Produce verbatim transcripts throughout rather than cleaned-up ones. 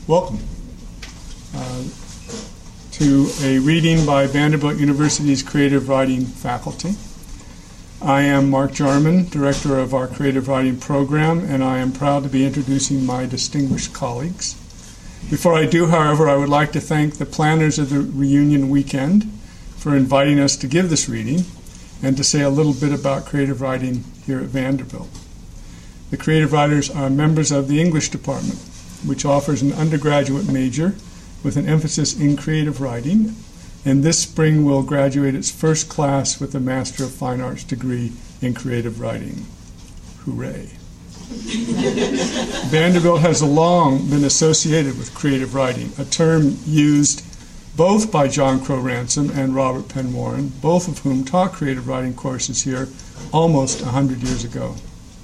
Welcome uh, to a reading by Vanderbilt University's Creative Writing faculty. I am Mark Jarman, Director of our Creative Writing program, and I am proud to be introducing my distinguished colleagues. Before I do, however, I would like to thank the planners of the reunion weekend for inviting us to give this reading and to say a little bit about creative writing here at Vanderbilt. The creative writers are members of the English department, which offers an undergraduate major with an emphasis in creative writing, and this spring will graduate its first class with a Master of Fine Arts degree in creative writing. Hooray. Vanderbilt has long been associated with creative writing, a term used both by John Crowe Ransom and Robert Penn Warren, both of whom taught creative writing courses here almost one hundred years ago.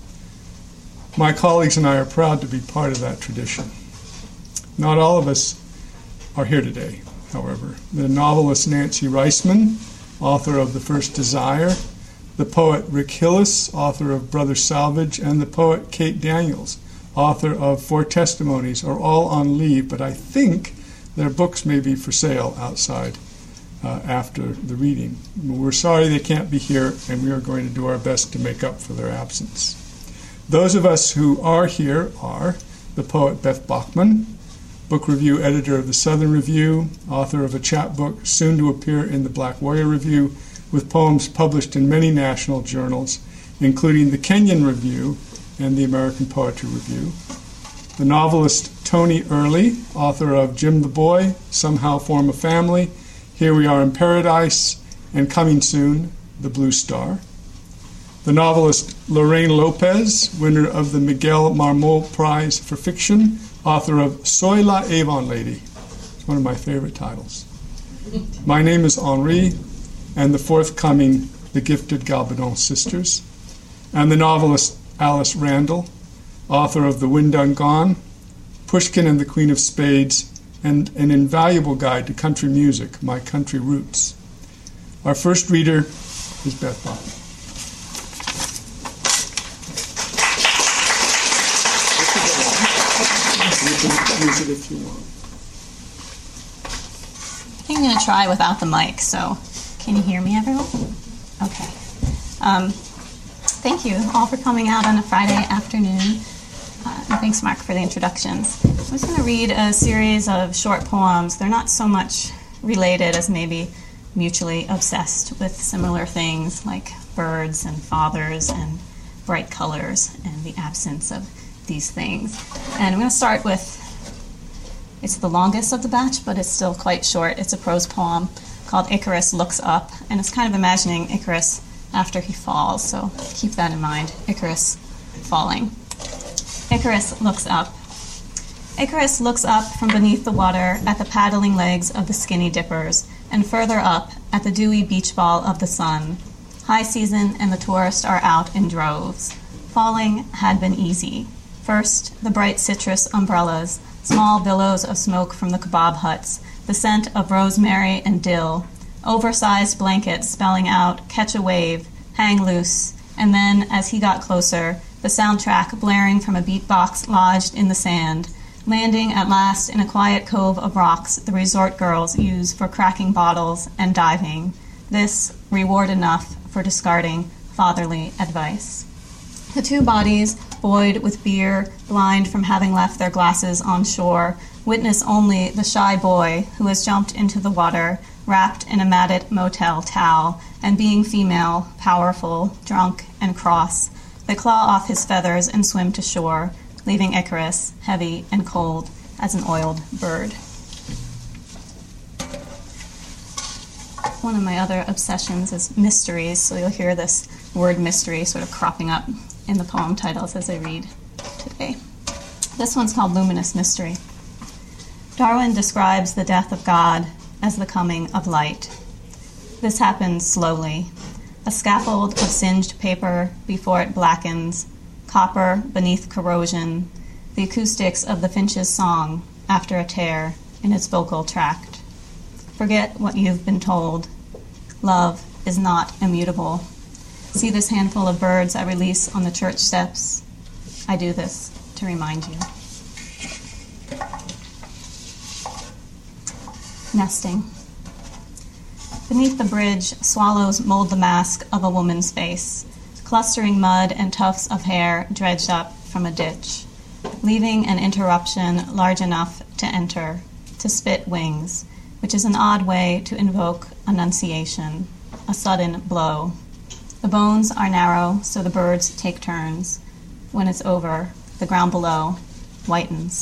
My colleagues and I are proud to be part of that tradition. Not all of us are here today, however. The novelist Nancy Reisman, author of The First Desire, the poet Rick Hillis, author of Brother Salvage, and the poet Kate Daniels, author of Four Testimonies, are all on leave, but I think their books may be for sale outside uh, after the reading. We're sorry they can't be here, and we are going to do our best to make up for their absence. Those of us who are here are the poet Beth Bachman, book review editor of the Southern Review, author of a chapbook soon to appear in the Black Warrior Review, with poems published in many national journals, including the Kenyon Review and the American Poetry Review. The novelist Tony Early, author of Jim the Boy, Somehow Form a Family, Here We Are in Paradise, and coming soon, The Blue Star. The novelist Lorraine Lopez, winner of the Miguel Marmol Prize for Fiction, author of Soy la Avon Lady. It's one of my favorite titles. My name is Henri, and the forthcoming The Gifted Galbadon Sisters. And the novelist Alice Randall, author of The Wind Done Gone, Pushkin and the Queen of Spades, and an invaluable guide to country music, My Country Roots. Our first reader is Beth Bachman. You can use it if you want. I'm going to try without the mic, so can you hear me, everyone? Okay. Um, thank you all for coming out on a Friday afternoon. Uh, and thanks, Mark, for the introductions. I'm just going to read a series of short poems. They're not so much related as maybe mutually obsessed with similar things like birds and fathers and bright colors and the absence of these things. And I'm going to start with, it's the longest of the batch, but it's still quite short. It's a prose poem called Icarus Looks Up, and it's kind of imagining Icarus after he falls, so keep that in mind, Icarus falling. Icarus looks up. Icarus looks up from beneath the water at the paddling legs of the skinny dippers, and further up at the dewy beach ball of the sun. High season, and the tourists are out in droves. Falling had been easy. First, the bright citrus umbrellas, small billows of smoke from the kebab huts, the scent of rosemary and dill, oversized blankets spelling out, catch a wave, hang loose, and then, as he got closer, the soundtrack blaring from a beatbox lodged in the sand, landing at last in a quiet cove of rocks the resort girls use for cracking bottles and diving. This, reward enough for discarding fatherly advice. The two bodies, buoyed with beer, blind from having left their glasses on shore, witness only the shy boy who has jumped into the water, wrapped in a matted motel towel, and being female, powerful, drunk, and cross. They claw off his feathers and swim to shore, leaving Icarus heavy and cold as an oiled bird. One of my other obsessions is mysteries, so you'll hear this word mystery sort of cropping up in the poem titles as I read today. This one's called Luminous Mystery. Darwin describes the death of God as the coming of light. This happens slowly. A scaffold of singed paper before it blackens, copper beneath corrosion, the acoustics of the finch's song after a tear in its vocal tract. Forget what you've been told. Love is not immutable. See this handful of birds I release on the church steps? I do this to remind you. Nesting. Beneath the bridge, swallows mold the mask of a woman's face, clustering mud and tufts of hair dredged up from a ditch, leaving an interruption large enough to enter, to spit wings, which is an odd way to invoke annunciation, a sudden blow. The bones are narrow, so the birds take turns. When it's over, the ground below whitens.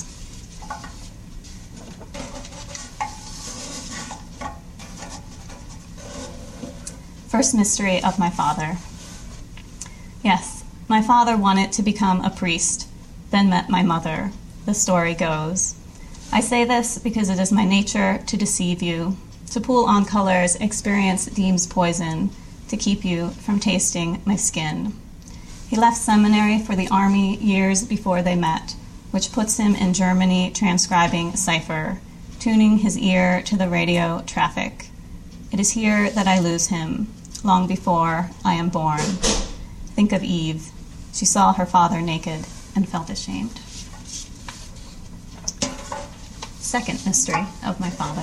First mystery of my father. Yes, my father wanted to become a priest, then met my mother. The story goes. I say this because it is my nature to deceive you, to pull on colors experience deems poison, to keep you from tasting my skin. He left seminary for the army years before they met, which puts him in Germany transcribing cipher, tuning his ear to the radio traffic. It is here that I lose him, long before I am born. Think of Eve. She saw her father naked and felt ashamed. Second mystery of my father.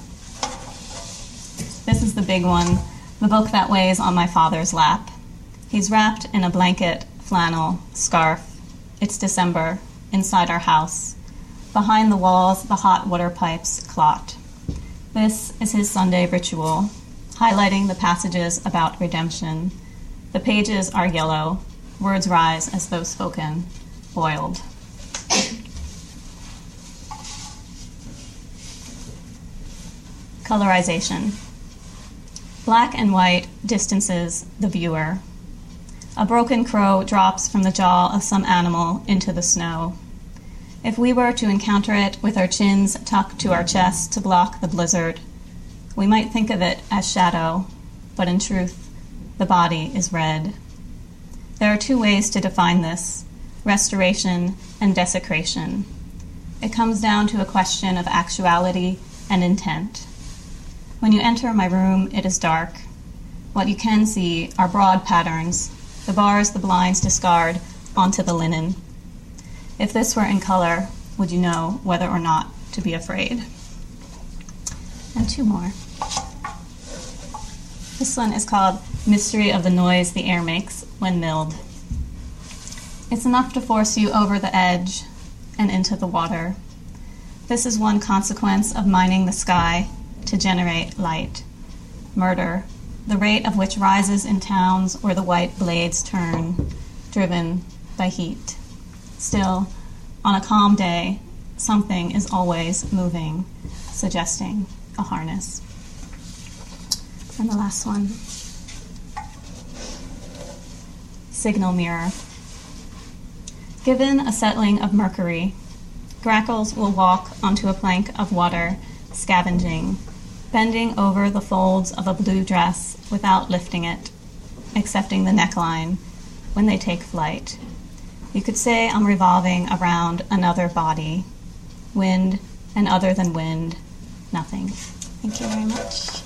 This is the big one, the book that weighs on my father's lap. He's wrapped in a blanket, flannel, scarf. It's December, inside our house. Behind the walls, the hot water pipes clot. This is his Sunday ritual, highlighting the passages about redemption. The pages are yellow. Words rise as though spoken, boiled. Colorization. Black and white distances the viewer. A broken crow drops from the jaw of some animal into the snow. If we were to encounter it with our chins tucked to our chests to block the blizzard, we might think of it as shadow, but in truth, the body is red. There are two ways to define this, restoration and desecration. It comes down to a question of actuality and intent. When you enter my room, it is dark. What you can see are broad patterns, the bars the blinds discard onto the linen. If this were in color, would you know whether or not to be afraid? And two more. This one is called Mystery of the Noise the Air Makes When Milled. It's enough to force you over the edge and into the water. This is one consequence of mining the sky to generate light. Murder, the rate of which rises in towns where the white blades turn, driven by heat. Still, on a calm day, something is always moving, suggesting a harness. And the last one. Signal mirror. Given a settling of mercury, grackles will walk onto a plank of water, scavenging, bending over the folds of a blue dress without lifting it, accepting the neckline when they take flight. You could say I'm revolving around another body, wind and other than wind, nothing. Thank you very much.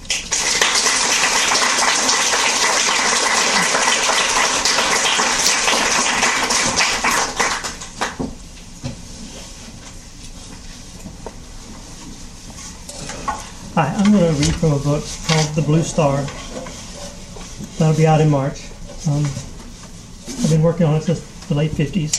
Hi, I'm going to read from a book called The Blue Star. That'll be out in March. Um, I've been working on it since the late fifties.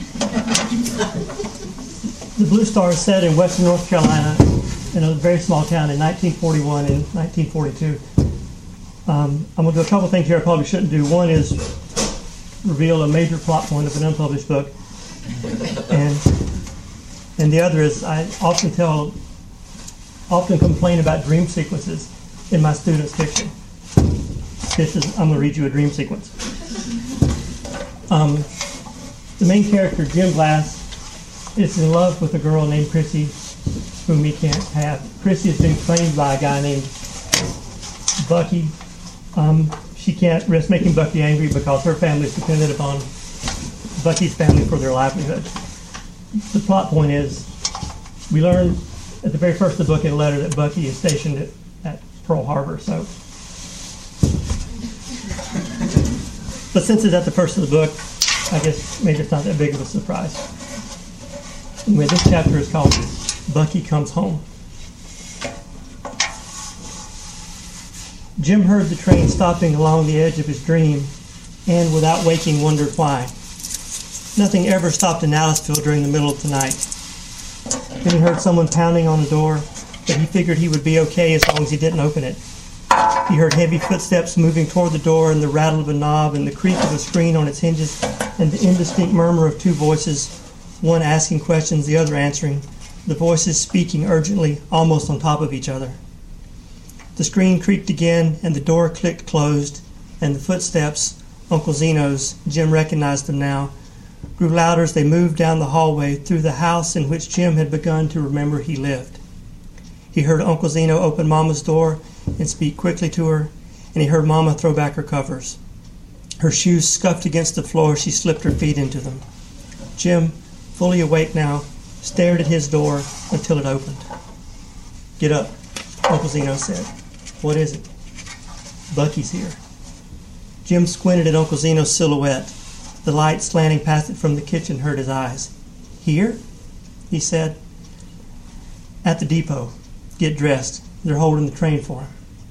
The Blue Star is set in western North Carolina in a very small town in nineteen forty-one and nineteen forty-two. Um, I'm going to do a couple things here I probably shouldn't do. One is reveal a major plot point of an unpublished book. And, and the other is I often tell often complain about dream sequences in my students' fiction. This is, I'm going to read you a dream sequence. Um, the main character, Jim Glass, is in love with a girl named Chrissy, whom he can't have. Chrissy has been claimed by a guy named Bucky. Um, she can't risk making Bucky angry because her family is dependent upon Bucky's family for their livelihood. The plot point is, we learn at the very first of the book in a letter that Bucky is stationed at, at Pearl Harbor. So, but since it's at the first of the book, I guess maybe it's not that big of a surprise. Anyway, this chapter is called Bucky Comes Home. Jim heard the train stopping along the edge of his dream and, without waking, wondered why. Nothing ever stopped in Aliceville during the middle of the night. Then he heard someone pounding on the door, but he figured he would be okay as long as he didn't open it. He heard heavy footsteps moving toward the door and the rattle of a knob and the creak of a screen on its hinges and the indistinct murmur of two voices, one asking questions, the other answering, the voices speaking urgently, almost on top of each other. The screen creaked again and the door clicked closed, and the footsteps, Uncle Zeno's, Jim recognized them now, grew louder as they moved down the hallway through the house in which Jim had begun to remember he lived. He heard Uncle Zeno open Mama's door and speak quickly to her, and he heard Mama throw back her covers. Her shoes scuffed against the floor as she slipped her feet into them. Jim, fully awake now, stared at his door until it opened. "Get up," Uncle Zeno said. "What is it?" "Bucky's here." Jim squinted at Uncle Zeno's silhouette. The light slanting past it from the kitchen hurt his eyes. "Here?" he said. "At the depot. Get dressed. They're holding the train for him."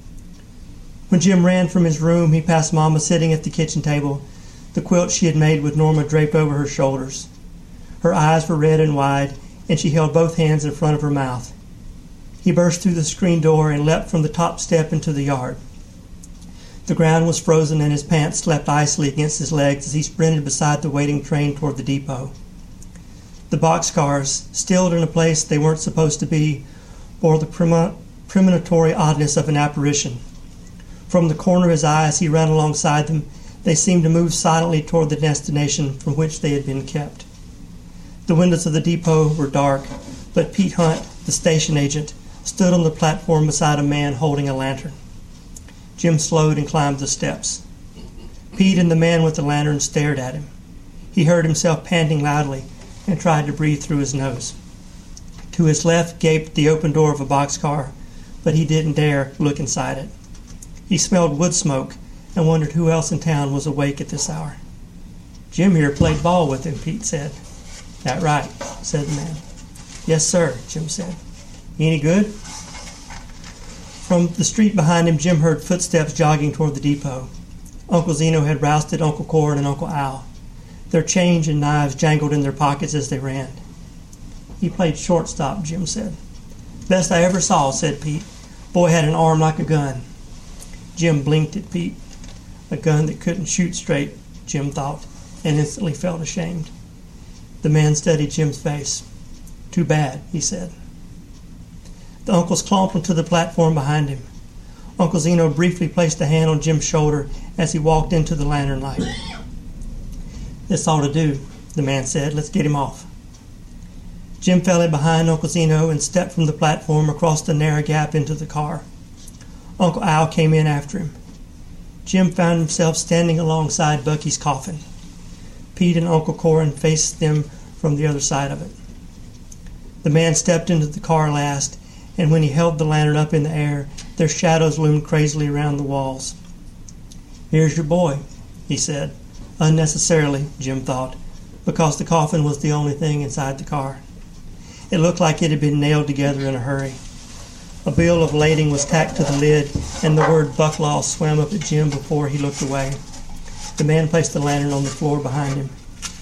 When Jim ran from his room, he passed Mama sitting at the kitchen table, the quilt she had made with Norma draped over her shoulders. Her eyes were red and wide, and she held both hands in front of her mouth. He burst through the screen door and leapt from the top step into the yard. The ground was frozen and his pants slept icily against his legs as he sprinted beside the waiting train toward the depot. The boxcars, stilled in a place they weren't supposed to be, bore the prema- premonitory oddness of an apparition. From the corner of his eye as he ran alongside them, they seemed to move silently toward the destination from which they had been kept. The windows of the depot were dark, but Pete Hunt, the station agent, stood on the platform beside a man holding a lantern. Jim slowed and climbed the steps. Pete and the man with the lantern stared at him. He heard himself panting loudly and tried to breathe through his nose. To his left gaped the open door of a boxcar, but he didn't dare look inside it. He smelled wood smoke and wondered who else in town was awake at this hour. "Jim here played ball with him," Pete said. "That right," said the man. "Yes, sir," Jim said. "Any good?" From the street behind him, Jim heard footsteps jogging toward the depot. Uncle Zeno had rousted Uncle Corin and Uncle Al. Their change and knives jangled in their pockets as they ran. "He played shortstop," Jim said. "Best I ever saw," said Pete. "Boy had an arm like a gun." Jim blinked at Pete. A gun that couldn't shoot straight, Jim thought, and instantly felt ashamed. The man studied Jim's face. "Too bad," he said. The uncles clomped onto the platform behind him. Uncle Zeno briefly placed a hand on Jim's shoulder as he walked into the lantern light. "This ought to do," the man said. "Let's get him off." Jim fell in behind Uncle Zeno and stepped from the platform across the narrow gap into the car. Uncle Al came in after him. Jim found himself standing alongside Bucky's coffin. Pete and Uncle Corin faced them from the other side of it. The man stepped into the car last, and when he held the lantern up in the air, their shadows loomed crazily around the walls. "Here's your boy," he said, unnecessarily, Jim thought, because the coffin was the only thing inside the car. It looked like it had been nailed together in a hurry. A bill of lading was tacked to the lid, and the word Bucklaw swam up at Jim before he looked away. The man placed the lantern on the floor behind him.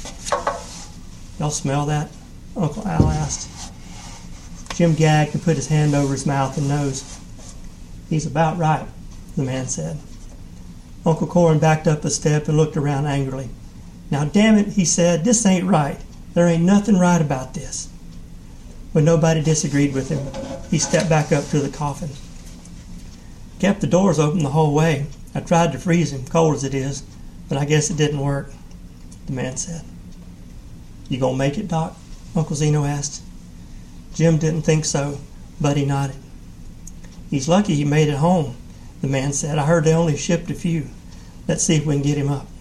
"Y'all smell that?" Uncle Al asked. Jim gagged and put his hand over his mouth and nose. "He's about right," the man said. Uncle Corin backed up a step and looked around angrily. "Now, damn it," he said, "this ain't right. There ain't nothing right about this." When nobody disagreed with him, he stepped back up to the coffin. "Kept the doors open the whole way. I tried to freeze him, cold as it is, but I guess it didn't work," the man said. "You gonna make it, Doc?" Uncle Zeno asked. Jim didn't think so, but he nodded. "He's lucky he made it home," the man said. "I heard they only shipped a few. Let's see if we can get him up."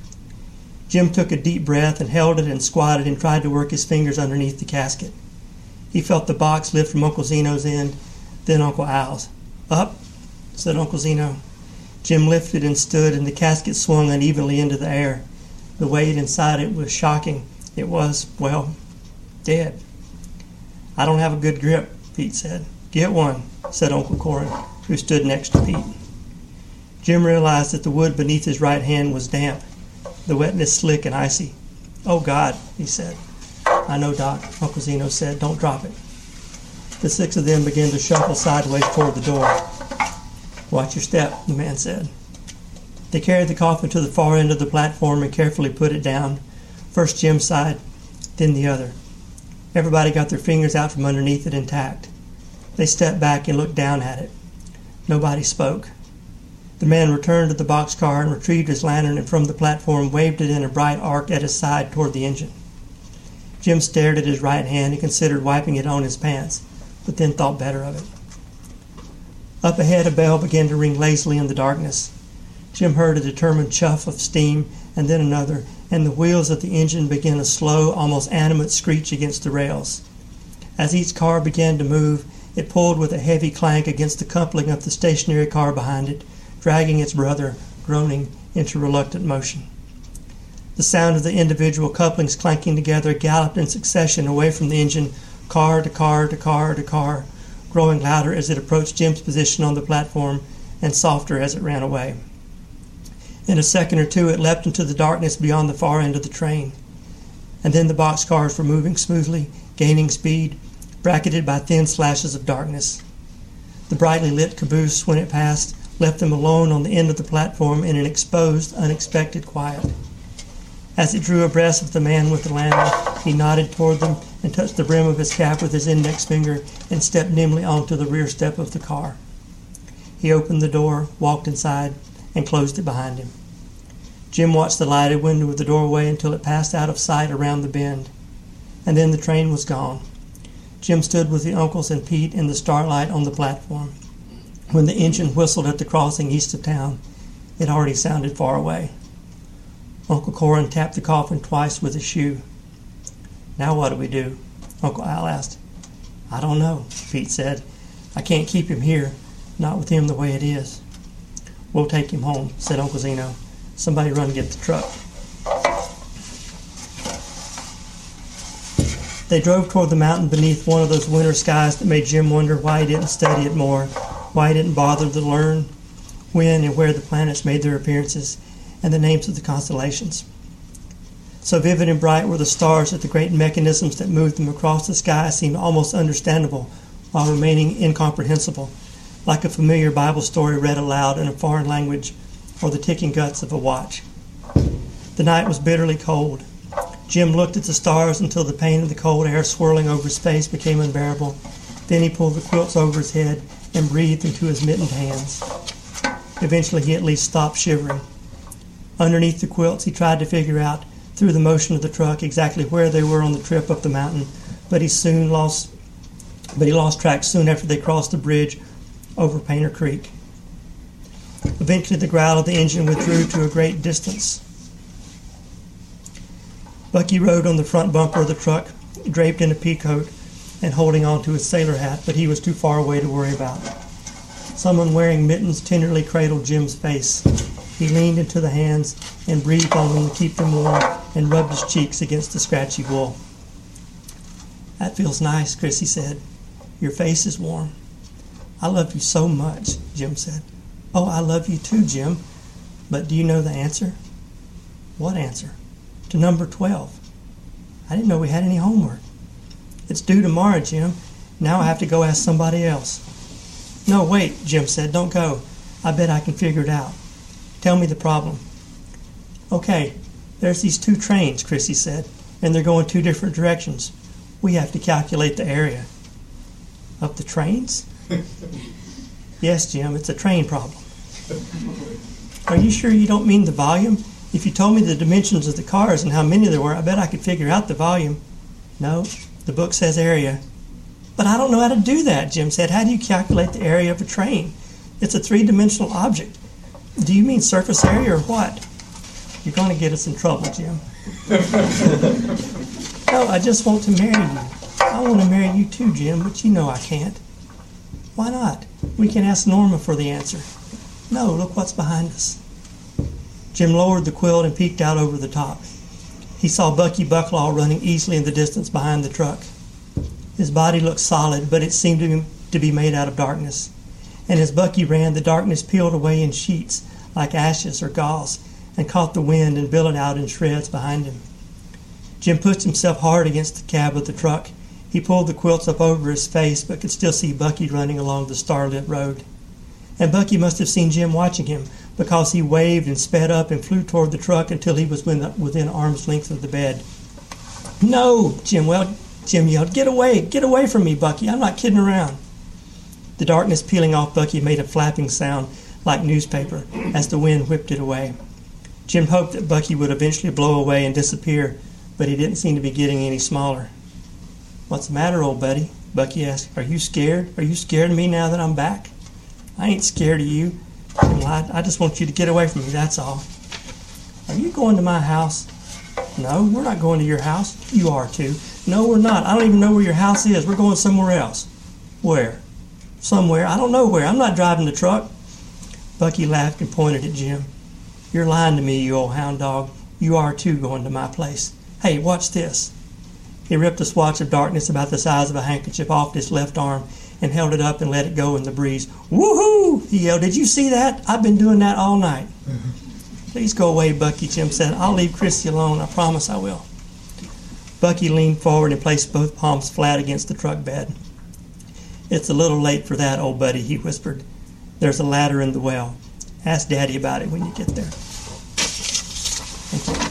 Jim took a deep breath and held it and squatted and tried to work his fingers underneath the casket. He felt the box lift from Uncle Zeno's end, then Uncle Al's. "Up," said Uncle Zeno. Jim lifted and stood, and the casket swung unevenly into the air. The weight inside it was shocking. It was, well, dead. "I don't have a good grip," Pete said. "Get one," said Uncle Corin, who stood next to Pete. Jim realized that the wood beneath his right hand was damp, the wetness slick and icy. "Oh, God," he said. "I know, Doc," Uncle Zeno said. "Don't drop it." The six of them began to shuffle sideways toward the door. "Watch your step," the man said. They carried the coffin to the far end of the platform and carefully put it down, first Jim's side, then the other. Everybody got their fingers out from underneath it intact. They stepped back and looked down at it. Nobody spoke. The man returned to the boxcar and retrieved his lantern, and from the platform waved it in a bright arc at his side toward the engine. Jim stared at his right hand and considered wiping it on his pants, but then thought better of it. Up ahead, a bell began to ring lazily in the darkness. Jim heard a determined chuff of steam, and then another, and the wheels of the engine began a slow, almost animate screech against the rails. As each car began to move, it pulled with a heavy clank against the coupling of the stationary car behind it, dragging its brother, groaning, into reluctant motion. The sound of the individual couplings clanking together galloped in succession away from the engine, car to car to car to car, growing louder as it approached Jim's position on the platform and softer as it ran away. In a second or two, it leapt into the darkness beyond the far end of the train. And then the boxcars were moving smoothly, gaining speed, bracketed by thin slashes of darkness. The brightly lit caboose, when it passed, left them alone on the end of the platform in an exposed, unexpected quiet. As it drew abreast of the man with the lantern, he nodded toward them and touched the brim of his cap with his index finger and stepped nimbly onto the rear step of the car. He opened the door, walked inside, and closed it behind him. Jim watched the lighted window of the doorway until it passed out of sight around the bend, and then the train was gone. Jim stood with the uncles and Pete in the starlight on the platform. When the engine whistled at the crossing east of town, it already sounded far away. Uncle Corin tapped the coffin twice with his shoe. "Now what do we do?" Uncle Al asked. "I don't know," Pete said. "I can't keep him here, not with him the way it is." "We'll take him home," said Uncle Zeno. "Somebody run and get the truck." They drove toward the mountain beneath one of those winter skies that made Jim wonder why he didn't study it more, why he didn't bother to learn when and where the planets made their appearances and the names of the constellations. So vivid and bright were the stars that the great mechanisms that moved them across the sky seemed almost understandable while remaining incomprehensible, like a familiar Bible story read aloud in a foreign language or the ticking guts of a watch. The night was bitterly cold. Jim looked at the stars until the pain of the cold air swirling over his face became unbearable. Then he pulled the quilts over his head and breathed into his mittened hands. Eventually he at least stopped shivering. Underneath the quilts he tried to figure out, through the motion of the truck, exactly where they were on the trip up the mountain, but he soon lost but he lost track soon after they crossed the bridge over Painter Creek. Eventually the growl of the engine withdrew to a great distance. Bucky rode on the front bumper of the truck, draped in a pea coat and holding on to his sailor hat, but he was too far away to worry about. Someone wearing mittens tenderly cradled Jim's face. He leaned into the hands and breathed on them to keep them warm and rubbed his cheeks against the scratchy wool. "That feels nice," Chrissy said. "Your face is warm." "I love you so much," Jim said. "Oh, I love you too, Jim. But do you know the answer?" "What answer?" "To number twelve. I didn't know we had any homework." "It's due tomorrow, Jim. Now I have to go ask somebody else." "No, wait," Jim said. "Don't go. I bet I can figure it out. Tell me the problem." "Okay, there's these two trains," Chrissy said, "and they're going two different directions. We have to calculate the area." "Of the trains?" "Yes, Jim, it's a train problem." "Are you sure you don't mean the volume? If you told me the dimensions of the cars and how many there were, I bet I could figure out the volume." "No, the book says area." "But I don't know how to do that," Jim said. "How do you calculate the area of a train? It's a three-dimensional object. Do you mean surface area or what?" "You're going to get us in trouble, Jim." "No, I just want to marry you. I want to marry you too, Jim, but you know I can't." "Why not? We can ask Norma for the answer." "No, look what's behind us." Jim lowered the quilt and peeked out over the top. He saw Bucky Bucklaw running easily in the distance behind the truck. His body looked solid, but it seemed to be, to be made out of darkness. And as Bucky ran, the darkness peeled away in sheets, like ashes or gauze, and caught the wind and billowed out in shreds behind him. Jim pushed himself hard against the cab of the truck. He pulled the quilts up over his face, but could still see Bucky running along the starlit road. And Bucky must have seen Jim watching him, because he waved and sped up and flew toward the truck until he was within arm's length of the bed. "No!" Jim, well, Jim yelled. "Get away! Get away from me, Bucky! I'm not kidding around!" The darkness peeling off Bucky made a flapping sound like newspaper as the wind whipped it away. Jim hoped that Bucky would eventually blow away and disappear, but he didn't seem to be getting any smaller. "What's the matter, old buddy?" Bucky asked. "Are you scared? Are you scared of me now that I'm back?" "I ain't scared of you. Jim lied. I just want you to get away from me, that's all." "Are you going to my house?" "No, we're not going to your house." "You are too." "No, we're not. I don't even know where your house is. We're going somewhere else." "Where?" "Somewhere. I don't know where. I'm not driving the truck." Bucky laughed and pointed at Jim. "You're lying to me, you old hound dog. You are too going to my place. Hey, watch this." He ripped a swatch of darkness about the size of a handkerchief off his left arm and held it up and let it go in the breeze. "Woohoo!" he yelled. "Did you see that? I've been doing that all night." Mm-hmm. "Please go away, Bucky," Jim said. "I'll leave Chrissy alone. I promise I will." Bucky leaned forward and placed both palms flat against the truck bed. "It's a little late for that, old buddy," he whispered. "There's a ladder in the well. Ask Daddy about it when you get there." Thank you.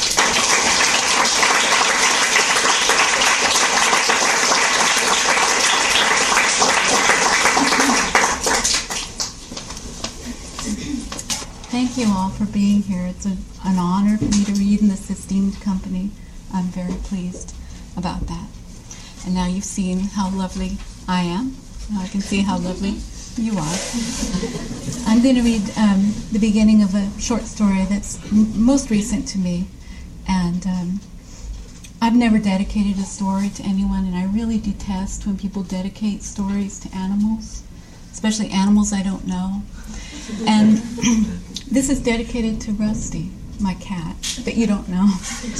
Thank you all for being here. It's a, an honor for me to read in this esteemed company. I'm very pleased about that. And now you've seen how lovely I am. Now I can see how lovely you are. I'm going to read um, the beginning of a short story that's m- most recent to me. And um, I've never dedicated a story to anyone, and I really detest when people dedicate stories to animals, especially animals I don't know. And this is dedicated to Rusty, my cat, that you don't know.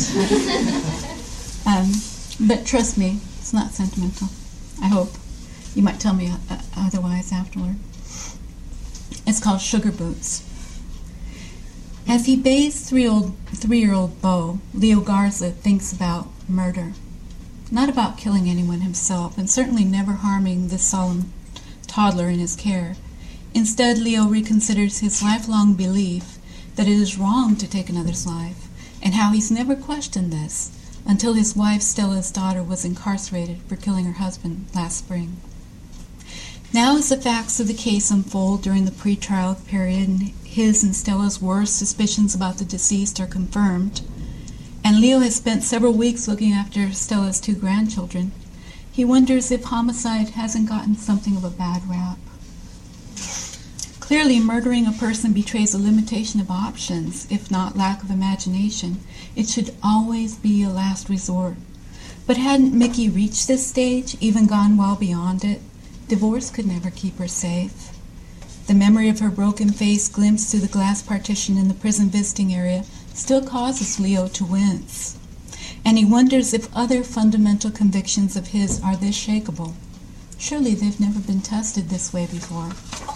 um, but trust me, it's not sentimental. I hope. You might tell me uh, otherwise afterward. It's called Sugar Boots. As he bathes three-year-old, three-year-old Bo, Leo Garza thinks about murder. Not about killing anyone himself, and certainly never harming this solemn toddler in his care. Instead, Leo reconsiders his lifelong belief that it is wrong to take another's life, and how he's never questioned this until his wife Stella's daughter was incarcerated for killing her husband last spring. Now as the facts of the case unfold during the pre-trial period, and his and Stella's worst suspicions about the deceased are confirmed, and Leo has spent several weeks looking after Stella's two grandchildren, he wonders if homicide hasn't gotten something of a bad rap. Clearly, murdering a person betrays a limitation of options, if not lack of imagination. It should always be a last resort. But hadn't Mickey reached this stage, even gone well beyond it? Divorce could never keep her safe. The memory of her broken face glimpsed through the glass partition in the prison visiting area still causes Leo to wince. And he wonders if other fundamental convictions of his are this shakeable. Surely they've never been tested this way before.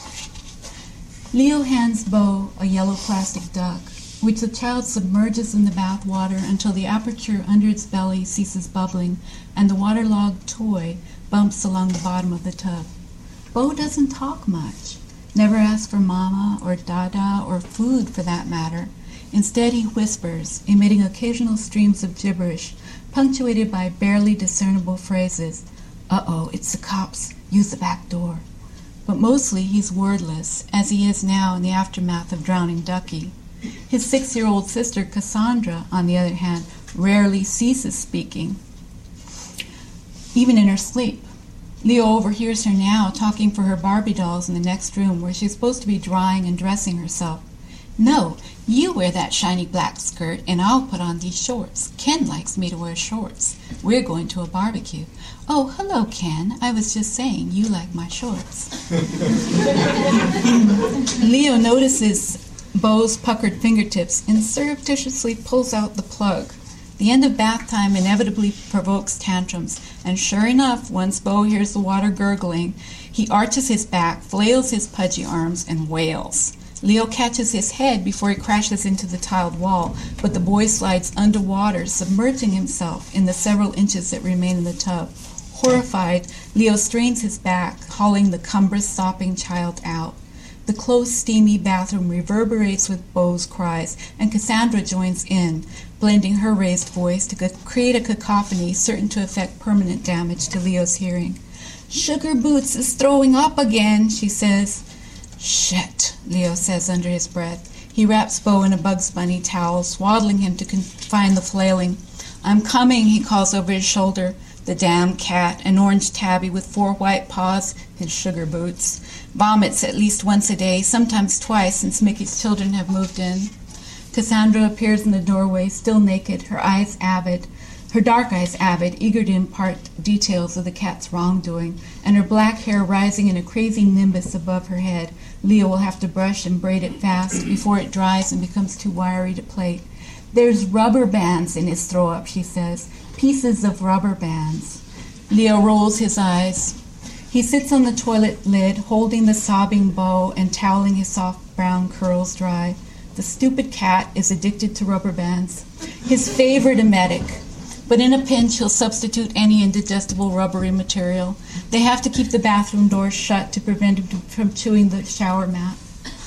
Leo hands Bo a yellow plastic duck, which the child submerges in the bath water until the aperture under its belly ceases bubbling and the waterlogged toy bumps along the bottom of the tub. Bo doesn't talk much, never asks for mama or dada or food for that matter. Instead, he whispers, emitting occasional streams of gibberish, punctuated by barely discernible phrases. "Uh-oh, it's the cops. Use the back door." But mostly he's wordless, as he is now in the aftermath of drowning Ducky. His six-year-old sister, Cassandra, on the other hand, rarely ceases speaking, even in her sleep. Leo overhears her now talking for her Barbie dolls in the next room, where she's supposed to be drying and dressing herself. "No, you wear that shiny black skirt, and I'll put on these shorts. Ken likes me to wear shorts. We're going to a barbecue. Oh, hello, Ken. I was just saying, you like my shorts." Leo notices Bo's puckered fingertips and surreptitiously pulls out the plug. The end of bath time inevitably provokes tantrums, and sure enough, once Bo hears the water gurgling, he arches his back, flails his pudgy arms, and wails. Leo catches his head before he crashes into the tiled wall, but the boy slides underwater, submerging himself in the several inches that remain in the tub. Horrified, Leo strains his back, hauling the cumbrous, sopping child out. The close, steamy bathroom reverberates with Beau's cries, and Cassandra joins in, blending her raised voice to create a cacophony certain to effect permanent damage to Leo's hearing. "Sugar Boots is throwing up again," she says. "Shit," Leo says under his breath. He wraps Beau in a Bugs Bunny towel, swaddling him to confine the flailing. "I'm coming," he calls over his shoulder. The damn cat, an orange tabby with four white paws, his Sugar Boots, vomits at least once a day, sometimes twice since Mickey's children have moved in. Cassandra appears in the doorway, still naked, her eyes avid, her dark eyes avid, eager to impart details of the cat's wrongdoing, and her black hair rising in a crazy nimbus above her head. Leo will have to brush and braid it fast before it dries and becomes too wiry to plait. "There's rubber bands in his throw-up," she says. "Pieces of rubber bands." Leo rolls his eyes. He sits on the toilet lid, holding the sobbing Beau and toweling his soft brown curls dry. The stupid cat is addicted to rubber bands, his favorite emetic. But in a pinch, he'll substitute any indigestible rubbery material. They have to keep the bathroom doors shut to prevent him from chewing the shower mat.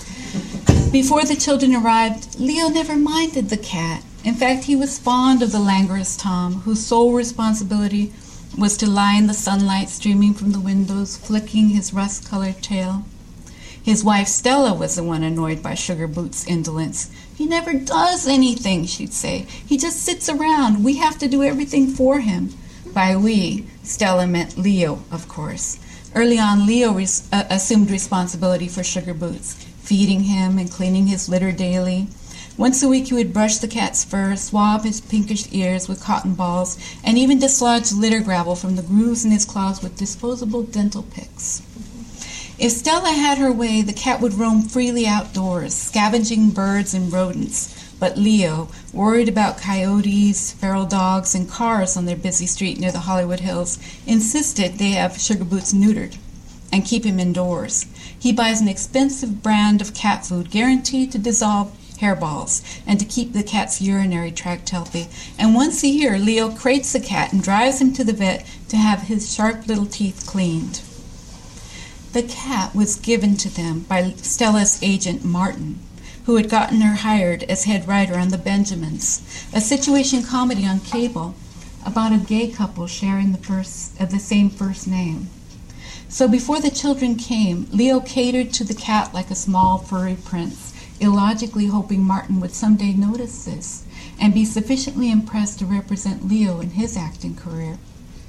Before the children arrived, Leo never minded the cat. In fact, he was fond of the languorous Tom, whose sole responsibility was to lie in the sunlight streaming from the windows, flicking his rust-colored tail. His wife Stella was the one annoyed by Sugar Boots' indolence. "He never does anything," she'd say. "He just sits around. We have to do everything for him." By we, Stella meant Leo, of course. Early on, Leo res- uh, assumed responsibility for Sugar Boots, feeding him and cleaning his litter daily. Once a week he would brush the cat's fur, swab his pinkish ears with cotton balls, and even dislodge litter gravel from the grooves in his claws with disposable dental picks. If Stella had her way, the cat would roam freely outdoors, scavenging birds and rodents. But Leo, worried about coyotes, feral dogs, and cars on their busy street near the Hollywood Hills, insisted they have Sugar Boots neutered and keep him indoors. He buys an expensive brand of cat food guaranteed to dissolve hairballs and to keep the cat's urinary tract healthy. And once a year, Leo crates the cat and drives him to the vet to have his sharp little teeth cleaned. The cat was given to them by Stella's agent, Martin, who had gotten her hired as head writer on The Benjamins, a situation comedy on cable about a gay couple sharing the, first, uh, the same first name. So before the children came, Leo catered to the cat like a small furry prince, illogically hoping Martin would someday notice this and be sufficiently impressed to represent Leo in his acting career.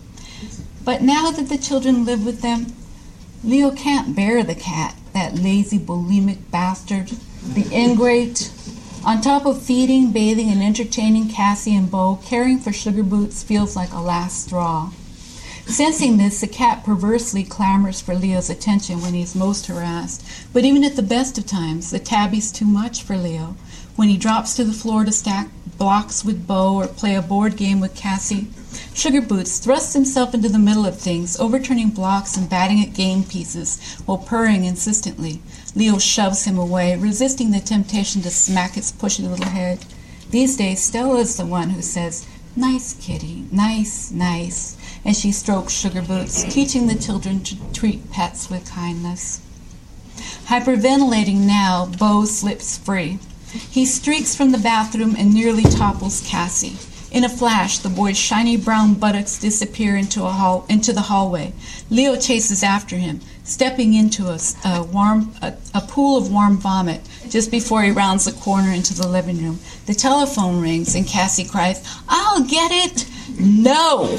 But now that the children live with them, Leo can't bear the cat, that lazy, bulimic bastard, the ingrate. On top of feeding, bathing, and entertaining Cassie and Beau, caring for Sugar Boots feels like a last straw. Sensing this, the cat perversely clamors for Leo's attention when he's most harassed. But even at the best of times, the tabby's too much for Leo. When he drops to the floor to stack blocks with Beau or play a board game with Cassie, Sugar Boots thrusts himself into the middle of things, overturning blocks and batting at game pieces while purring insistently. Leo shoves him away, resisting the temptation to smack his pushy little head. These days, Stella is the one who says, "Nice kitty, nice, nice," as she strokes Sugar Boots, teaching the children to treat pets with kindness. Hyperventilating now, Beau slips free. He streaks from the bathroom and nearly topples Cassie. In a flash, the boy's shiny brown buttocks disappear into a hall into the hallway. Leo chases after him, stepping into a, a warm a, a pool of warm vomit just before he rounds the corner into the living room. The telephone rings and Cassie cries, "I'll get it!" No!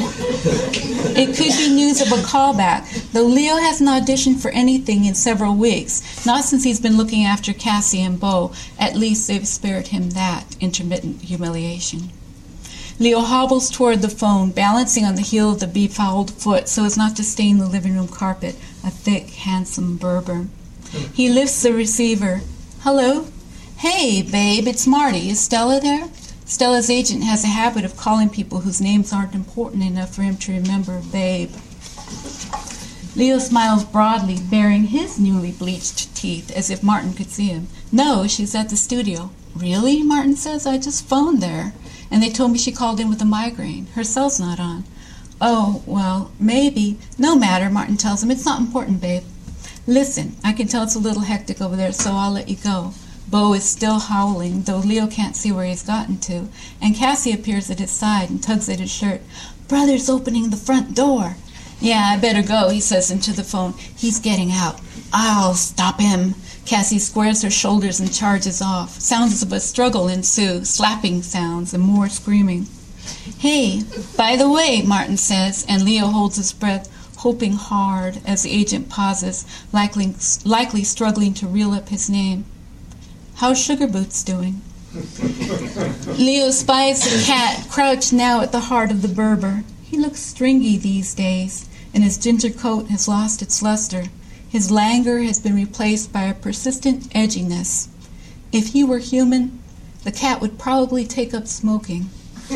It could be news of a callback, though Leo hasn't auditioned for anything in several weeks, not since he's been looking after Cassie and Beau. At least they've spared him that intermittent humiliation. Leo hobbles toward the phone, balancing on the heel of the befouled foot so as not to stain the living room carpet, a thick, handsome Berber. He lifts the receiver. "Hello? Hey, babe, it's Marty. Is Stella there?" Stella's agent has a habit of calling people whose names aren't important enough for him to remember babe. Leo smiles broadly, baring his newly bleached teeth as if Martin could see him. No, she's at the studio. Really? Martin says. I just phoned there, and they told me she called in with a migraine. Her cell's not on. Oh, well, maybe. No matter, Martin tells him. It's not important, babe. Listen, I can tell it's a little hectic over there, so I'll let you go. Bo is still howling, though Leo can't see where he's gotten to, and Cassie appears at his side and tugs at his shirt. Brother's opening the front door. Yeah, I better go, he says into the phone. He's getting out. I'll stop him. Cassie squares her shoulders and charges off. Sounds of a struggle ensue, slapping sounds and more screaming. Hey, by the way, Martin says, and Leo holds his breath, hoping hard as the agent pauses, likely, likely struggling to reel up his name. How's Sugar Boots doing? Leo spies the cat, crouched now at the heart of the Berber. He looks stringy these days, and his ginger coat has lost its luster. His languor has been replaced by a persistent edginess. If he were human, the cat would probably take up smoking.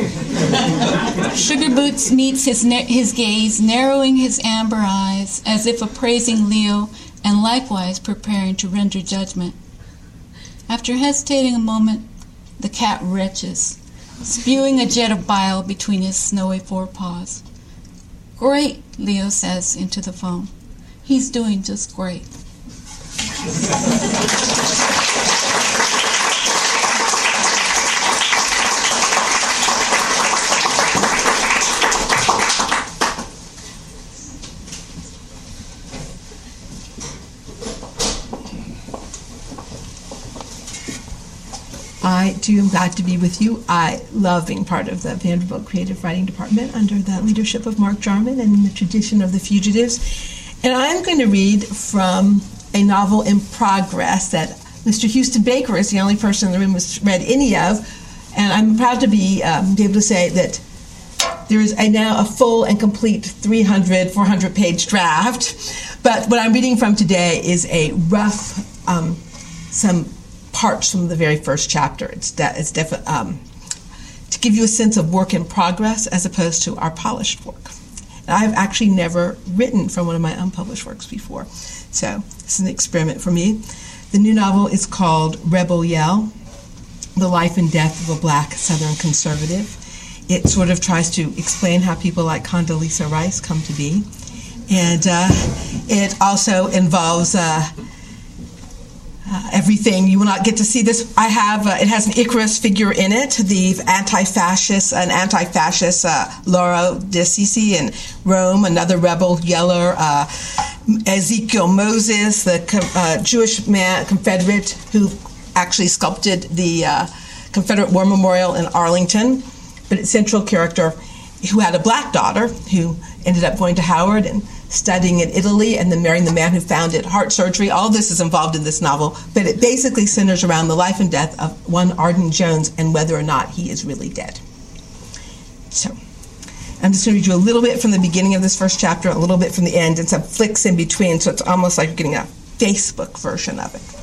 Sugar Boots meets his, na- his gaze, narrowing his amber eyes as if appraising Leo and likewise preparing to render judgment. After hesitating a moment, the cat retches, spewing a jet of bile between his snowy forepaws. Great, Leo says into the phone. He's doing just great. I too am glad to be with you. I love being part of the Vanderbilt Creative Writing Department under the leadership of Mark Jarman and in the tradition of The Fugitives. And I'm going to read from a novel in progress that Mister Houston Baker is the only person in the room who's read any of. And I'm proud to be, um, be able to say that there is a, now a full and complete three hundred, four hundred page draft. But what I'm reading from today is a rough, um, some parts from the very first chapter. It's, de- it's definitely um, to give you a sense of work in progress as opposed to our polished work. And I've actually never written from one of my unpublished works before, so this is an experiment for me. The new novel is called Rebel Yell, The Life and Death of a Black Southern Conservative. It sort of tries to explain how people like Condoleezza Rice come to be. And uh, it also involves uh, uh, everything. You will not get to see this. I have, uh, it has an Icarus figure in it, the anti-fascist, an anti-fascist uh, Laura de Sisi in Rome, another rebel yeller, uh, Ezekiel Moses, the uh, Jewish man, Confederate, who actually sculpted the uh, Confederate War Memorial in Arlington, but its central character who had a black daughter who ended up going to Howard and studying in Italy and then marrying the man who founded heart surgery. All this is involved in this novel, but it basically centers around the life and death of one Arden Jones and whether or not he is really dead. So I'm just going to read you a little bit from the beginning of this first chapter, a little bit from the end, and some flicks in between, so it's almost like you're getting a Facebook version of it.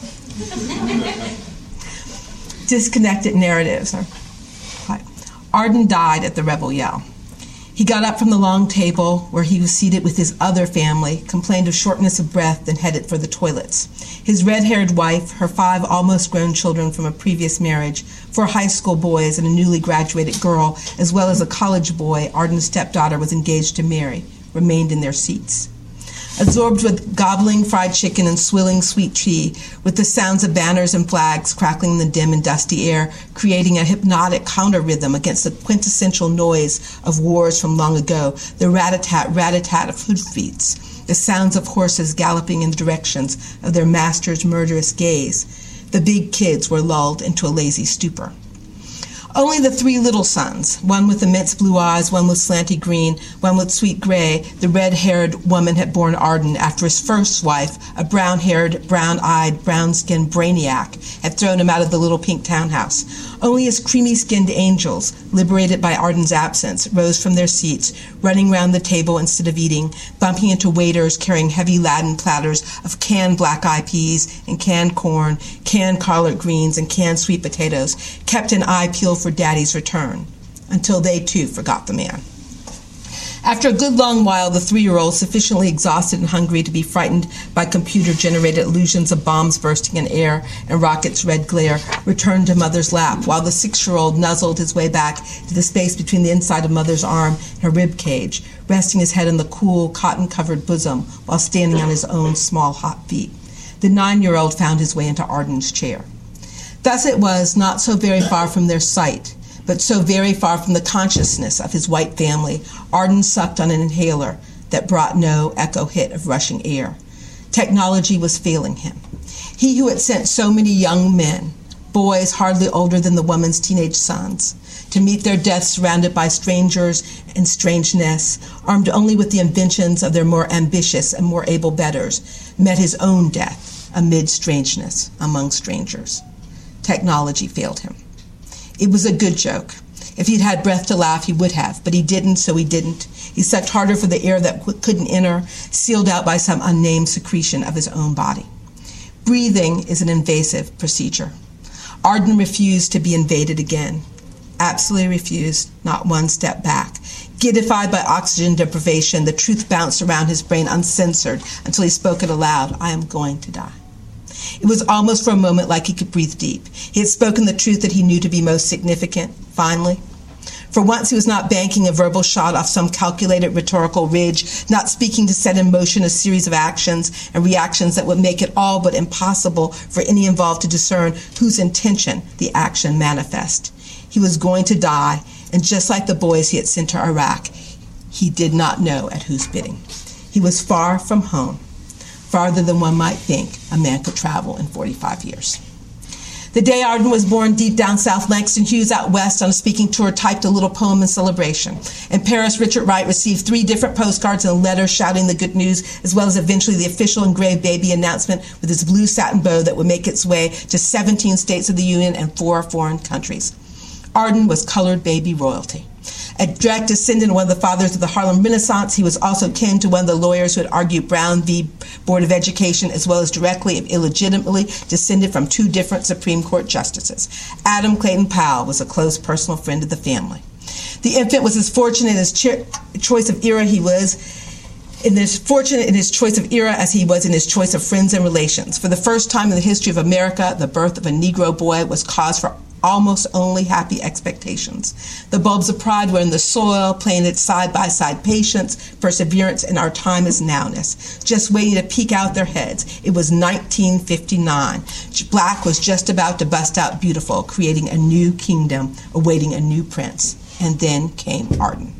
Disconnected narratives. Arden died at the Rebel Yell. He got up from the long table where he was seated with his other family, complained of shortness of breath, and headed for the toilets. His red-haired wife, her five almost grown children from a previous marriage, four high school boys and a newly graduated girl, as well as a college boy Arden's stepdaughter was engaged to marry, remained in their seats. Absorbed with gobbling fried chicken and swilling sweet tea, with the sounds of banners and flags crackling in the dim and dusty air, creating a hypnotic counter-rhythm against the quintessential noise of wars from long ago, the rat-a-tat, rat-a-tat of hoofbeats, the sounds of horses galloping in the directions of their master's murderous gaze. The big kids were lulled into a lazy stupor. Only the three little sons, one with immense blue eyes, one with slanty green, one with sweet gray, the red-haired woman had borne Arden after his first wife, a brown-haired, brown-eyed, brown-skinned brainiac, had thrown him out of the little pink townhouse. Only his creamy-skinned angels, liberated by Arden's absence, rose from their seats, running round the table instead of eating, bumping into waiters carrying heavy laden platters of canned black-eyed peas and canned corn, canned collard greens, and canned sweet potatoes, kept an eye peeled for Daddy's return, until they too forgot the man. After a good long while, the three-year-old, sufficiently exhausted and hungry to be frightened by computer-generated illusions of bombs bursting in air and rockets' red glare, returned to mother's lap, while the six-year-old nuzzled his way back to the space between the inside of mother's arm and her rib cage, resting his head on the cool, cotton-covered bosom while standing on his own small, hot feet. The nine-year-old found his way into Arden's chair. Thus it was, not so very far from their sight, but so very far from the consciousness of his white family, Arden sucked on an inhaler that brought no echo hit of rushing air. Technology was failing him. He who had sent so many young men, boys hardly older than the woman's teenage sons, to meet their death surrounded by strangers and strangeness, armed only with the inventions of their more ambitious and more able betters, met his own death amid strangeness among strangers. Technology failed him. It was a good joke. If he'd had breath to laugh, he would have, but he didn't, so he didn't. He sucked harder for the air that couldn't enter, sealed out by some unnamed secretion of his own body. Breathing is an invasive procedure. Arden refused to be invaded again. Absolutely refused, not one step back. Giddified by oxygen deprivation, the truth bounced around his brain uncensored until he spoke it aloud. I am going to die. It was almost for a moment like he could breathe deep. He had spoken the truth that he knew to be most significant, finally. For once he was not banking a verbal shot off some calculated rhetorical ridge, not speaking to set in motion a series of actions and reactions that would make it all but impossible for any involved to discern whose intention the action manifest. He was going to die, and just like the boys he had sent to Iraq, he did not know at whose bidding. He was far from home, farther than one might think a man could travel in forty-five years. The day Arden was born, deep down south, Langston Hughes out west on a speaking tour typed a little poem in celebration. In Paris, Richard Wright received three different postcards and a letter shouting the good news, as well as eventually the official engraved baby announcement with its blue satin bow that would make its way to seventeen states of the Union and four foreign countries. Arden was colored baby royalty. A direct descendant of one of the fathers of the Harlem Renaissance, he was also kin to one of the lawyers who had argued Brown v. Board of Education, as well as directly and illegitimately descended from two different Supreme Court justices. Adam Clayton Powell was a close personal friend of the family. The infant was as fortunate in his cho- choice of era he was in this fortunate in his choice of era as he was in his choice of friends and relations. For the first time in the history of America, the birth of a Negro boy was cause for almost only happy expectations. The bulbs of pride were in the soil, planted side-by-side patience, perseverance, and our time is nowness, just waiting to peek out their heads. It was nineteen fifty-nine. Black was just about to bust out beautiful, creating a new kingdom, awaiting a new prince. And then came Arden.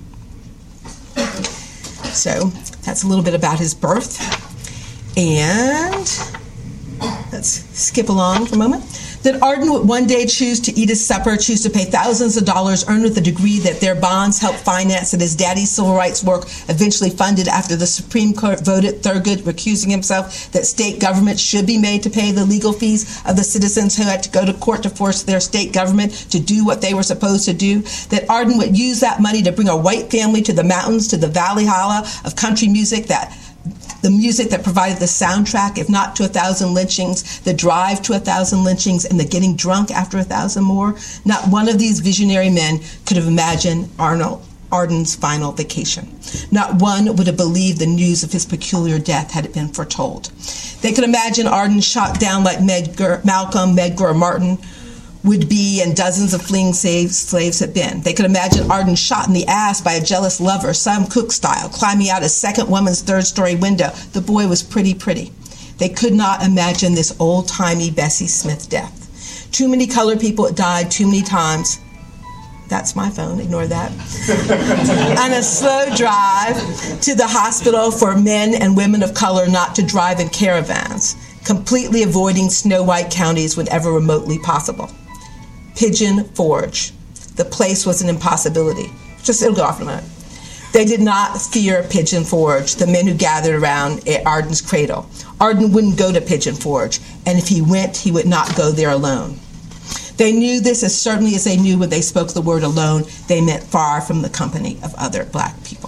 So that's a little bit about his birth. And let's skip along for a moment. That Arden would one day choose to eat his supper, choose to pay thousands of dollars earned with the degree that their bonds helped finance and his daddy's civil rights work eventually funded after the Supreme Court voted Thurgood recusing himself that state government should be made to pay the legal fees of the citizens who had to go to court to force their state government to do what they were supposed to do. That Arden would use that money to bring a white family to the mountains, to the valley holla of country music, that the music that provided the soundtrack, if not to a thousand lynchings, the drive to a thousand lynchings, and the getting drunk after a thousand more. Not one of these visionary men could have imagined Arnold Arden's final vacation. Not one would have believed the news of his peculiar death had it been foretold. They could imagine Arden shot down like Medgar, Malcolm, Medgar, or Martin would be, and dozens of fleeing slaves, slaves had been. They could imagine Arden shot in the ass by a jealous lover, Sam Cooke style, climbing out a second woman's third-story window. The boy was pretty, pretty. They could not imagine this old-timey Bessie Smith death. Too many colored people had died too many times. That's my phone, ignore that. On a slow drive to the hospital for men and women of color not to drive in caravans, completely avoiding snow-white counties whenever remotely possible. Pigeon Forge. The place was an impossibility. Just, it'll go off in a minute. They did not fear Pigeon Forge, the men who gathered around Arden's cradle. Arden wouldn't go to Pigeon Forge, and if he went, he would not go there alone. They knew this as certainly as they knew when they spoke the word alone, they meant far from the company of other black people.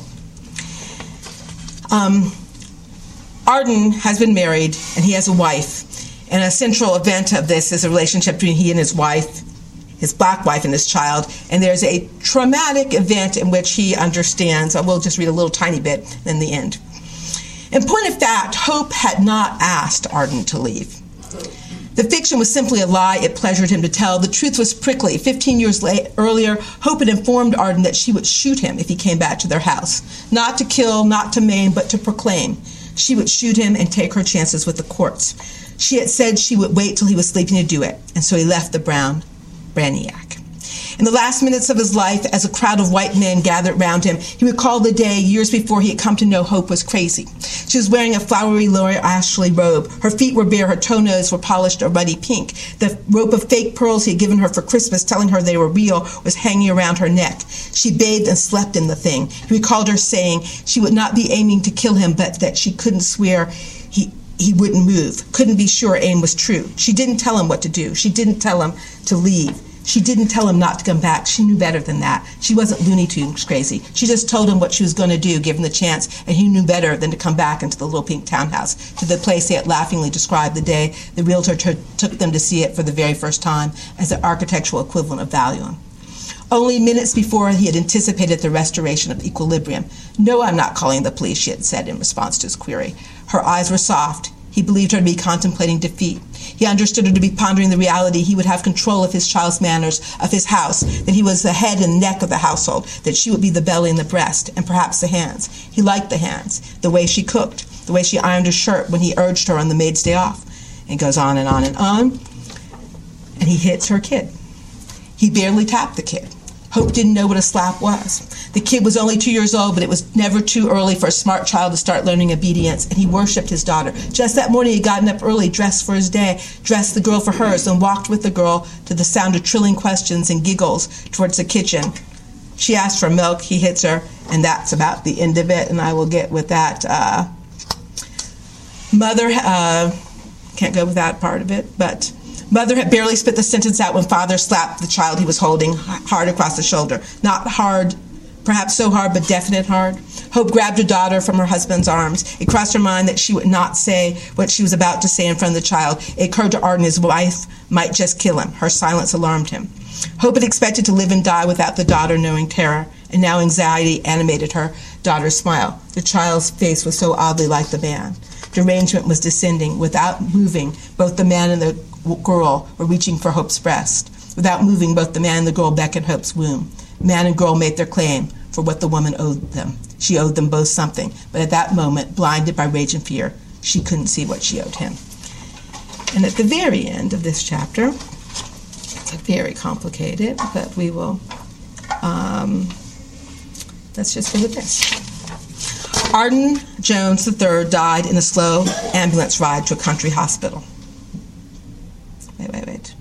Um, Arden has been married, and he has a wife. And a central event of this is a relationship between he and his wife. his black wife and his child, and there's a traumatic event in which he understands. I will just read a little tiny bit in the end. In point of fact, Hope had not asked Arden to leave. The fiction was simply a lie it pleasured him to tell. The truth was prickly. Fifteen years late, earlier, Hope had informed Arden that she would shoot him if he came back to their house. Not to kill, not to maim, but to proclaim. She would shoot him and take her chances with the courts. She had said she would wait till he was sleeping to do it, and so he left the brown Braniac. In the last minutes of his life, as a crowd of white men gathered round him, he recalled the day years before he had come to know Hope was crazy. She was wearing a flowery Laura Ashley robe. Her feet were bare, her toenails were polished a ruddy pink. The rope of fake pearls he had given her for Christmas, telling her they were real, was hanging around her neck. She bathed and slept in the thing. He recalled her saying she would not be aiming to kill him, but that she couldn't swear he he wouldn't move, couldn't be sure aim was true. She didn't tell him what to do. She didn't tell him to leave. She didn't tell him not to come back. She knew better than that. She wasn't Looney Tunes crazy. She just told him what she was going to do, given the chance, and he knew better than to come back into the little pink townhouse, to the place he had laughingly described the day the realtor t- took them to see it for the very first time as the architectural equivalent of Valium. Only minutes before, he had anticipated the restoration of equilibrium. "No, I'm not calling the police," she had said in response to his query. Her eyes were soft. He believed her to be contemplating defeat. He understood her to be pondering the reality he would have control of his child's manners, of his house, that he was the head and neck of the household, that she would be the belly and the breast, and perhaps the hands. He liked the hands, the way she cooked, the way she ironed her shirt when he urged her on the maid's day off. And goes on and on and on. And he hits her kid. He barely tapped the kid. Hope didn't know what a slap was. The kid was only two years old, but it was never too early for a smart child to start learning obedience, and he worshipped his daughter. Just that morning, he'd gotten up early, dressed for his day, dressed the girl for hers, and walked with the girl to the sound of trilling questions and giggles towards the kitchen. She asked for milk. He hits her, and that's about the end of it, and I will get with that. Uh, mother, uh, can't go with that part of it, but... Mother had barely spit the sentence out when father slapped the child he was holding hard across the shoulder. Not hard, perhaps so hard, but definite hard. Hope grabbed her daughter from her husband's arms. It crossed her mind that she would not say what she was about to say in front of the child. It occurred to Arden his wife might just kill him. Her silence alarmed him. Hope had expected to live and die without the daughter knowing terror, and now anxiety animated her daughter's smile. The child's face was so oddly like the man. Derangement was descending. Without moving, both the man and the girl were reaching for Hope's breast. Without moving, both the man and the girl beckoned Hope's womb. Man and girl made their claim for what the woman owed them. She owed them both something, but at that moment, blinded by rage and fear, she couldn't see what she owed him. And at the very end of this chapter, it's very complicated, but we will, um, let's just go with this. Arden Jones the third died in a slow ambulance ride to a country hospital. Wait, wait, wait.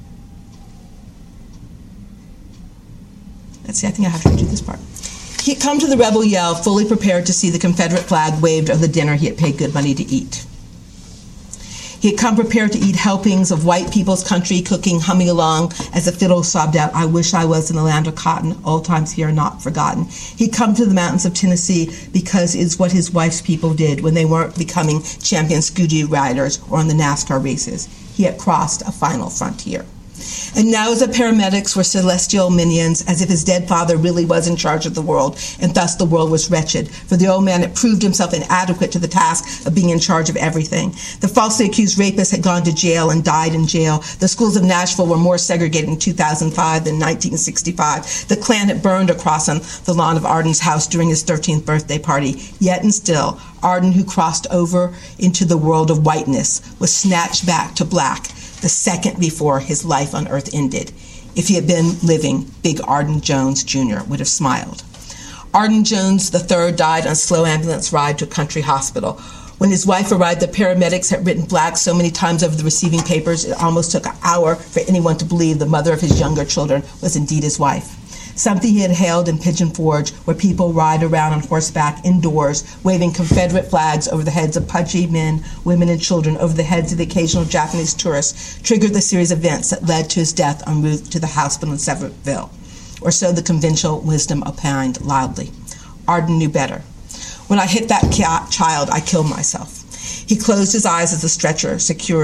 Let's see, I think I have to redo this part. He had come to the rebel yell, fully prepared to see the Confederate flag waved over the dinner he had paid good money to eat. He had come prepared to eat helpings of white people's country cooking, humming along as the fiddle sobbed out, "I wish I was in the land of cotton, old times here not forgotten." He'd come to the mountains of Tennessee because it's what his wife's people did when they weren't becoming champion Scooty riders or on the NASCAR races. He had crossed a final frontier. And now as the paramedics were celestial minions, as if his dead father really was in charge of the world, and thus the world was wretched, for the old man had proved himself inadequate to the task of being in charge of everything. The falsely accused rapist had gone to jail and died in jail. The schools of Nashville were more segregated in two thousand five than nineteen sixty-five. The Klan had burned across on the lawn of Arden's house during his thirteenth birthday party. Yet and still, Arden, who crossed over into the world of whiteness, was snatched back to black the second before his life on earth ended. If he had been living, Big Arden Jones Junior would have smiled. Arden Jones the third died on a slow ambulance ride to a country hospital. When his wife arrived, the paramedics had written black so many times over the receiving papers, it almost took an hour for anyone to believe the mother of his younger children was indeed his wife. Something he had hailed in Pigeon Forge, where people ride around on horseback indoors, waving Confederate flags over the heads of pudgy men, women, and children, over the heads of the occasional Japanese tourists, triggered the series of events that led to his death en route to the hospital in Sevierville. Or so the conventional wisdom opined loudly. Arden knew better. "When I hit that child, I killed myself." He closed his eyes as the stretcher secured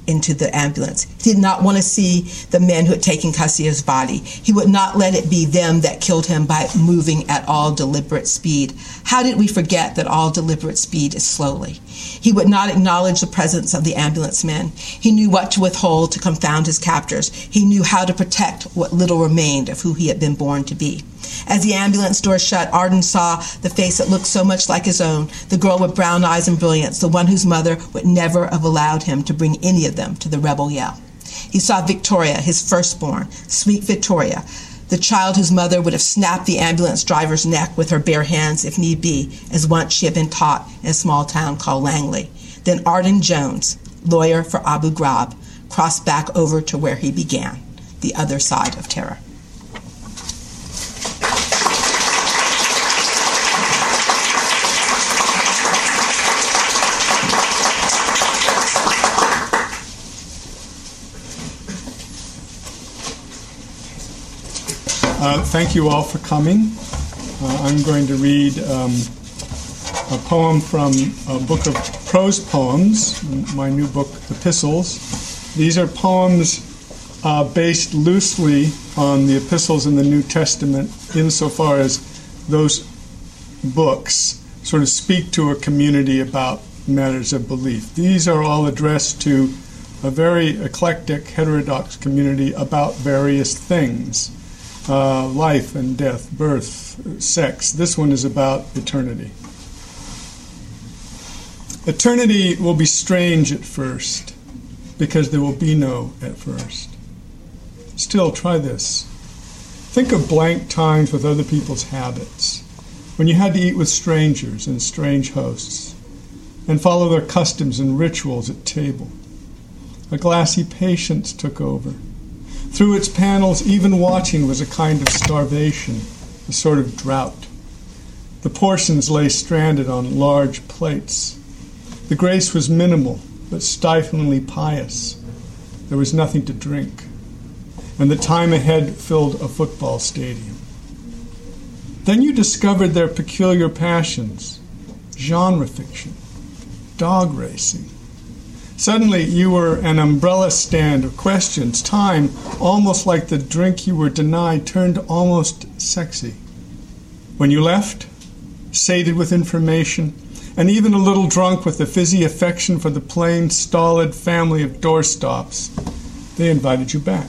into the ambulance. He did not want to see the men who had taken custody of his body. He would not let it be them that killed him by moving at all deliberate speed. How did we forget that all deliberate speed is slowly? He would not acknowledge the presence of the ambulance men. He knew what to withhold to confound his captors. He knew how to protect what little remained of who he had been born to be. As the ambulance door shut, Arden saw the face that looked so much like his own, the girl with brown eyes and brilliance, the one whose mother would never have allowed him to bring any of them to the rebel yell. He saw Victoria, his firstborn, sweet Victoria, the child whose mother would have snapped the ambulance driver's neck with her bare hands if need be, as once she had been taught in a small town called Langley. Then Arden Jones, lawyer for Abu Ghraib, crossed back over to where he began, the other side of terror. Uh, thank you all for coming. Uh, I'm going to read um, a poem from a book of prose poems, my new book, Epistles. These are poems uh, based loosely on the epistles in the New Testament, insofar as those books sort of speak to a community about matters of belief. These are all addressed to a very eclectic, heterodox community about various things. Uh, life and death, birth, sex. This one is about eternity. Eternity will be strange at first, because there will be no at first. Still, try this. Think of blank times with other people's habits, when you had to eat with strangers and strange hosts, and follow their customs and rituals at table. A glassy patience took over. Through its panels, even watching was a kind of starvation, a sort of drought. The portions lay stranded on large plates. The grace was minimal, but stiflingly pious. There was nothing to drink, and the time ahead filled a football stadium. Then you discovered their peculiar passions, genre fiction, dog racing. Suddenly, you were an umbrella stand of questions. Time, almost like the drink you were denied, turned almost sexy. When you left, sated with information, and even a little drunk with the fizzy affection for the plain, stolid family of doorstops, they invited you back.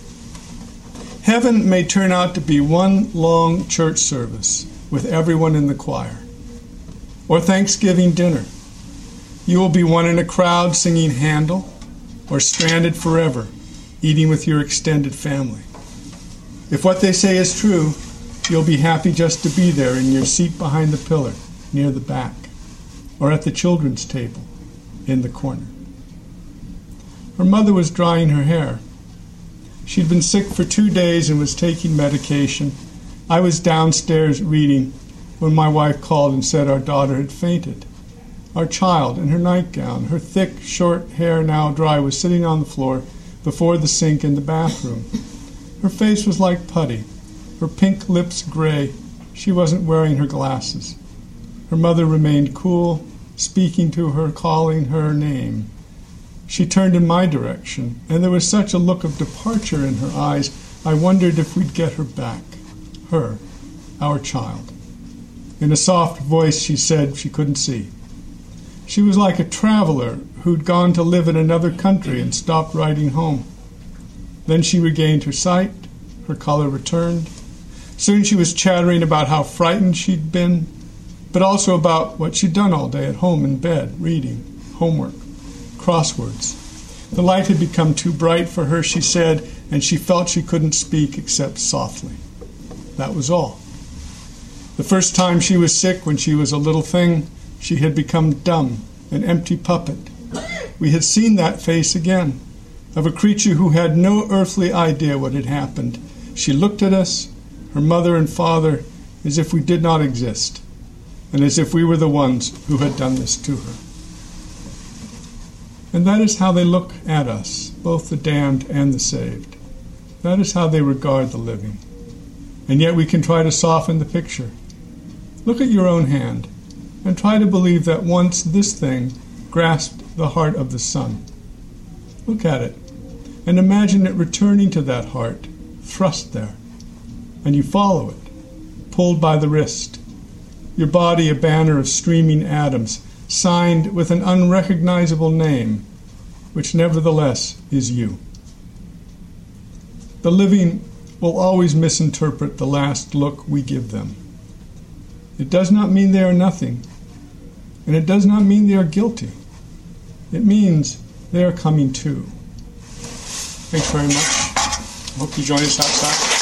Heaven may turn out to be one long church service with everyone in the choir, or Thanksgiving dinner. You will be one in a crowd singing Handel, or stranded forever, eating with your extended family. If what they say is true, you'll be happy just to be there in your seat behind the pillar, near the back, or at the children's table, in the corner. Her mother was drying her hair. She'd been sick for two days and was taking medication. I was downstairs reading when my wife called and said our daughter had fainted. Our child, in her nightgown, her thick, short hair now dry, was sitting on the floor before the sink in the bathroom. Her face was like putty, her pink lips gray. She wasn't wearing her glasses. Her mother remained cool, speaking to her, calling her name. She turned in my direction, and there was such a look of departure in her eyes, I wondered if we'd get her back. Her, our child. In a soft voice, she said she couldn't see. She was like a traveler who'd gone to live in another country and stopped writing home. Then she regained her sight, her color returned. Soon she was chattering about how frightened she'd been, but also about what she'd done all day at home in bed, reading, homework, crosswords. The light had become too bright for her, she said, and she felt she couldn't speak except softly. That was all. The first time she was sick, when she was a little thing, she had become dumb, an empty puppet. We had seen that face again, of a creature who had no earthly idea what had happened. She looked at us, her mother and father, as if we did not exist, and as if we were the ones who had done this to her. And that is how they look at us, both the damned and the saved. That is how they regard the living. And yet we can try to soften the picture. Look at your own hand, and try to believe that once this thing grasped the heart of the Son. Look at it, and imagine it returning to that heart, thrust there, and you follow it, pulled by the wrist. Your body a banner of streaming atoms, signed with an unrecognizable name, which nevertheless is you. The living will always misinterpret the last look we give them. It does not mean they are nothing, and it does not mean they are guilty. It means they are coming too. Thanks very much. I hope you join us outside.